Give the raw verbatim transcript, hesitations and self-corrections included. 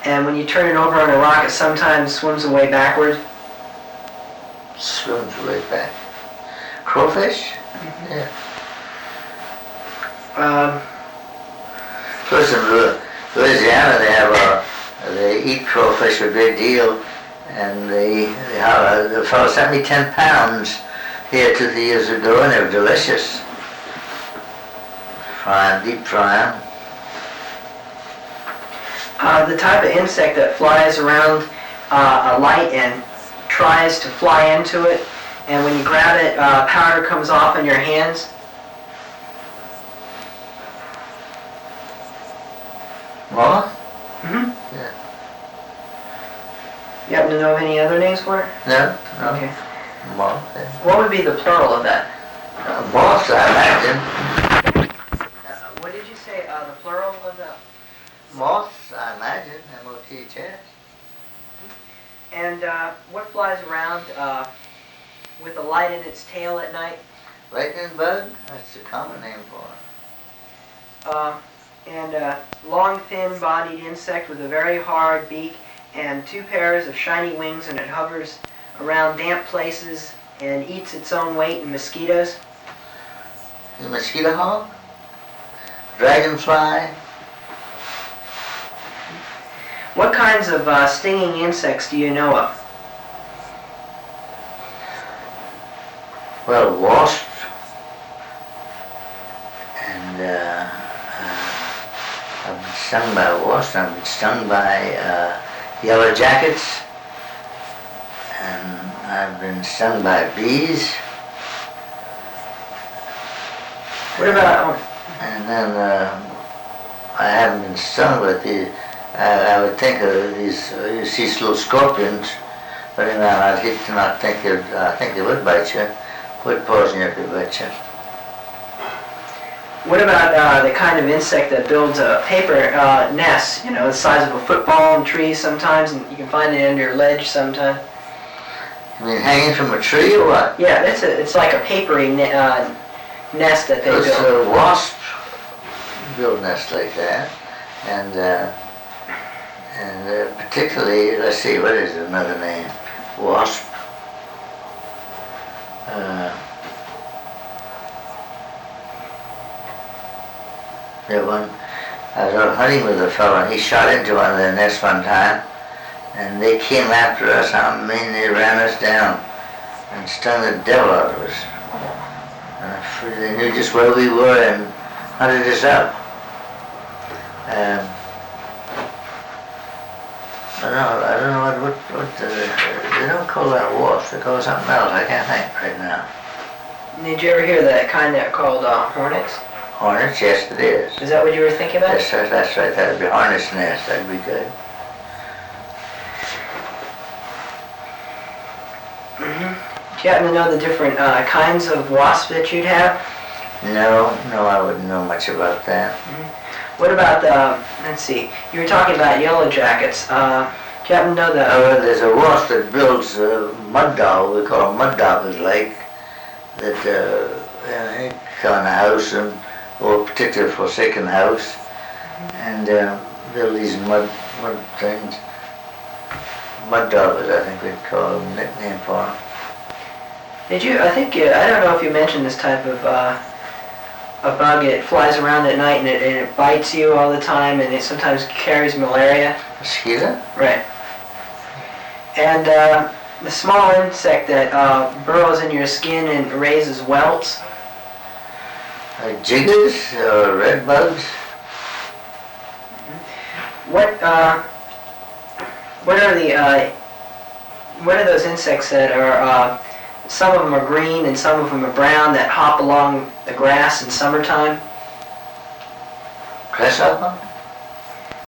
and when you turn it over on a rock, it sometimes swims away backward. Swims away back. Crowfish? Mm-hmm. Yeah. Um, Plus in Louisiana they have a, they eat crayfish a great deal, and they, they have a, the fellow sent me ten pounds here two three years ago, and they were delicious. Fry 'em, deep fry 'em. Uh, the type of insect that flies around uh, a light and tries to fly into it, and when you grab it, uh, powder comes off in your hands. Moth? Mm-hmm. Yeah. You happen to know of any other names for it? No? No. Okay. Moth, yeah. What would be the plural of that? Uh, moths, I imagine. Uh, what did you say? Uh, the plural of the... Moths, I imagine. M O T H S. And uh, what flies around uh, with a light in its tail at night? Lightning bug? That's the common name for it. Uh, and a long, thin-bodied insect with a very hard beak and two pairs of shiny wings, and it hovers around damp places and eats its own weight in mosquitoes. The mosquito hawk? Dragonfly? What kinds of uh, stinging insects do you know of? Well, wasp. And uh, uh, I've been stung by wasps. I've been stung by uh, yellow jackets. And I've been stung by bees. What about... And then uh, I haven't been stung with the... I, I would think of these, uh, you see little scorpions, but anyway, I'd hate to not think it, I think they would bite you, would poison you if they bite you. What about uh, the kind of insect that builds a paper uh, nest, you know, the size of a football in trees sometimes, and you can find it under a ledge sometimes? You mean hanging from a tree or what? Yeah, it's a, it's like a papery ne uh, nest that they Those build. uh, wasps build nests like that, and uh, and uh, particularly, let's see, what is another name? Wasp. Uh, there one, I was out hunting with a fellow, and he shot into one of their nests one time, and they came after us. I mean, they ran us down and stung the devil out of us. And they knew just where we were and hunted us up. Um, I don't know, I don't know what, what, what uh, they don't call that wasp, they call it something else, I can't think right now. Did you ever hear that kind that called uh, hornets? Hornets, yes it is. Is that what you were thinking about? Yes, that's, that's right, that'd be hornet's nest, that'd be good. Mm-hmm. Do you happen to know the different uh, kinds of wasps that you'd have? No, no, I wouldn't know much about that. Mm-hmm. What about the, let's see, you were talking about yellow jackets. Uh, do you happen to know the... Uh, there's a wasp that builds uh, mud dauber, we call them mud daubers, like, that uh, you know, on a house, and, or a particular forsaken house, mm-hmm. and uh, build these mud, mud things. Mud daubers, I think we'd call them, nickname for them. Did you, I think, uh, I don't know if you mentioned this type of uh, a bug. It flies around at night and it, and it bites you all the time, and it sometimes carries malaria. Mosquito? Right. And uh, the small insect that uh, burrows in your skin and raises welts. Like jiggers or red bugs? What uh, what are the uh, what are those insects that are? Uh, some of them are green and some of them are brown that hop along the grass in summertime? Grasshopper?